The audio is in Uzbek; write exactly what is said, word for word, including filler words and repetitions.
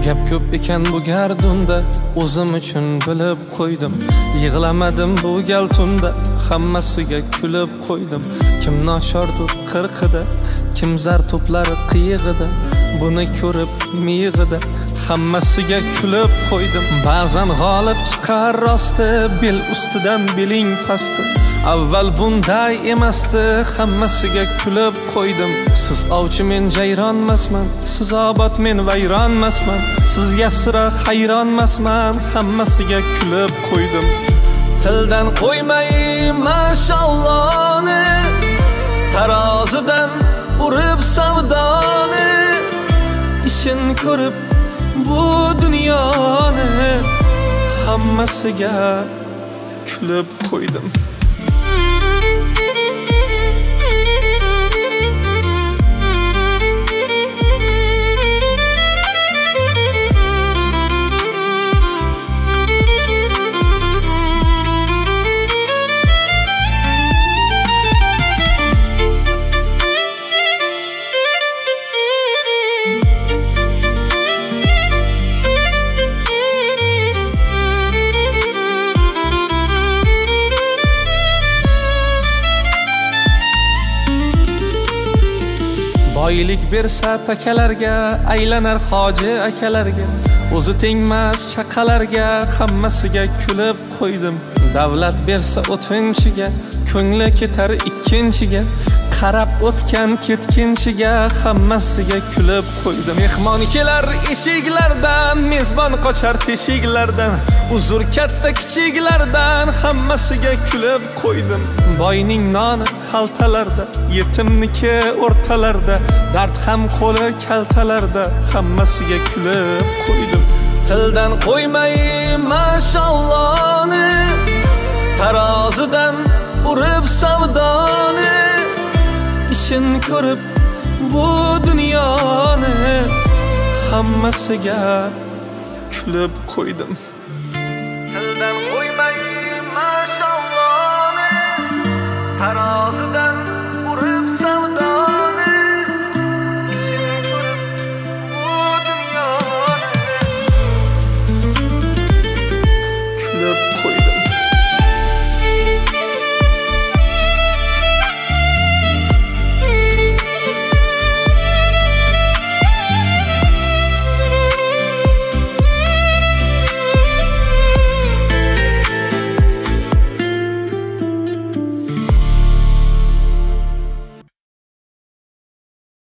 Gap ko'p ekan bu gardunda, o'zim uchun bilib qo'ydim. Yig'lamadim bu gal tunda, hammasiga kulib qo'ydim. Kim nochordur qirqida, kim zar to'plari qiyig'ida, buni ko'rib miyig'ida, hammasiga kulib qo'ydim. Ba'zan g'olib chiqar rosti, bel ustidan beling pasti. Avval bunday emasdi, hammasiga kulib qo'ydim. Siz ovchi, men jayronmasman, siz obod, men vayronmasman. Sizga sira hayronmasman, hammasiga kulib qo'ydim. Tildan qo'ymay mashallohni, tarozidan urib savdoni, ishin ko'rib bu dunyoni, hammasiga kulib qo'ydim. Boylik bersa takalarga, aylanar hoji akalarga, o'zi tengmas chaqalarga, hammasiga kulib qo'ydim. Davlat bersa o'tinchiga, ko'ngli ketar ikkinchiga, qarab o'tgan ketkinchiga, hammasiga kulib qo'ydim. Mehmon kelar eshiklardan, mezbon qochar teshiklardan, uzr katta kichiklardan, hammasiga kulib qo'ydim. Boyning noni xaltalarda, yetimniki o'rtalarda, dard ham qo'li kaltalarda, hammasiga kulib qo'ydim. Tildan qo'ymay mashallohni, tarozidan urib savdoni, ishin ko'rib bu dunyoni, hammasiga kulib qo'ydim. Tildan qo'ymay mashallohni, tarozidan